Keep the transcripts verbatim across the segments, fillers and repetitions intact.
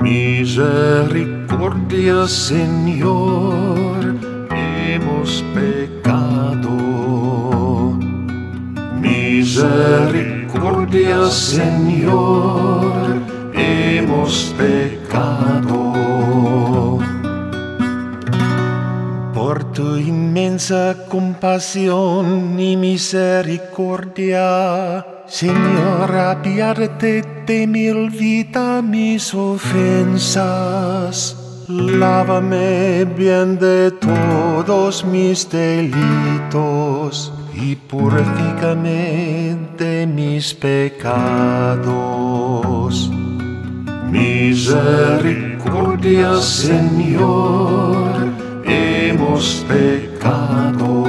Misericordia, Señor, hemos pecado. Misericordia, Señor, hemos pecado. Por tu inmensa compasión y misericordia, Señor, apiádate de mí, olvida mis ofensas. Lávame bien de todos mis delitos y purifícame de mis pecados. Misericordia, Señor, hemos pecado.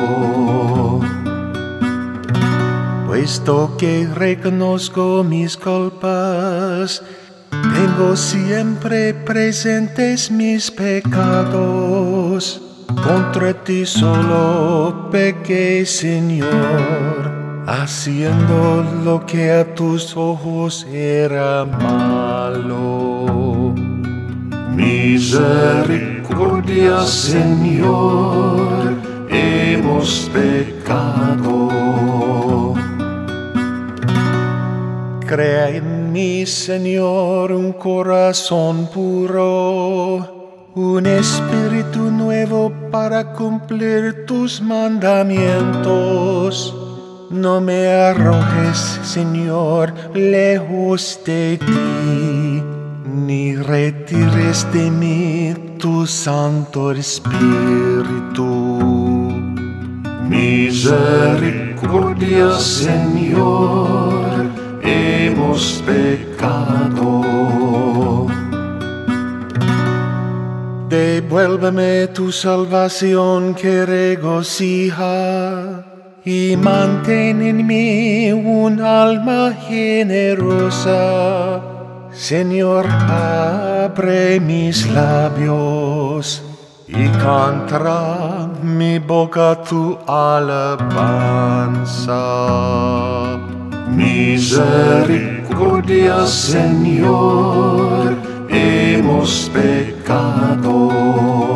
Puesto que reconozco mis culpas, tengo siempre presentes mis pecados. Contra ti solo pequé, Señor, haciendo lo que a tus ojos era malo. Misericordia, Señor, hemos pecado. Crea en mí, Señor, un corazón puro, un espíritu nuevo para cumplir tus mandamientos. No me arrojes, Señor, lejos de ti, ni retires de mí tu Santo Espíritu. Misericordia, Señor, hemos pecado. Devuélveme tu salvación que regocija y mantén en mí un alma generosa. Señor, abre mis labios y cantará mi boca tu alabanza. Misericordia, Señor, hemos pecado.